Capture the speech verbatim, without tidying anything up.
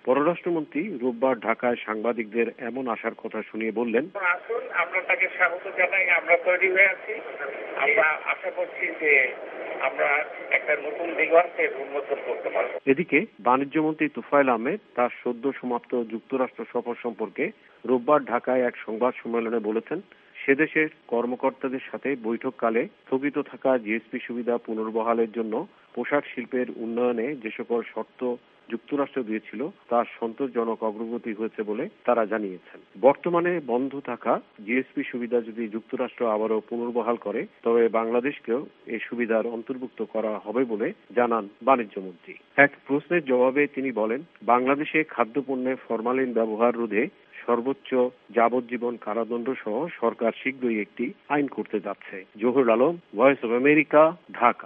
পররাষ্ট্রমন্ত্রী রোববার ঢাকায় সাংবাদিকদের এমন আশার কথা শুনিয়ে বললেন, আসুন, আমরা তাকে স্বাগত জানাই। আমরা তৈরি হয়ে আছি। আমরা আশা করছি যে আমরা একটা নতুন দিগন্তের উন্মোচন করতে পারব। এদিকে বাণিজ্যমন্ত্রী তোফায়েল আহমেদ তার সদ্য সমাপ্ত যুক্তরাষ্ট্র সফর সম্পর্কে রোববার ঢাকায় এক সংবাদ সম্মেলনে বলেছেন, সেদেশের কর্মকর্তাদের সাথে বৈঠককালে স্থগিত থাকা জিএসপি সুবিধা পুনর্বহালের জন্য পোশাক শিল্পের উন্নয়নে যে সকল শর্ত যুক্তরাষ্ট্র দিয়েছিল তার সন্তোষজনক অগ্রগতি হয়েছে বলে তারা জানিয়েছেন। বর্তমানে বন্ধ থাকা জিএসপি সুবিধা যদি যুক্তরাষ্ট্র আবারও পুনর্বহাল করে তবে বাংলাদেশকেও এই সুবিধার অন্তর্ভুক্ত করা হবে বলে জানান বাণিজ্যমন্ত্রী। এক প্রশ্নের জবাবে তিনি বলেন, বাংলাদেশে খাদ্যপণ্যে ফরমালিন ব্যবহার রোধে সর্বোচ্চ যাবজ্জীবন কারাদণ্ড সহ সরকার শীঘ্রই একটি আইন করতে যাচ্ছে। Zahur Alam, voice of America, Dhaka.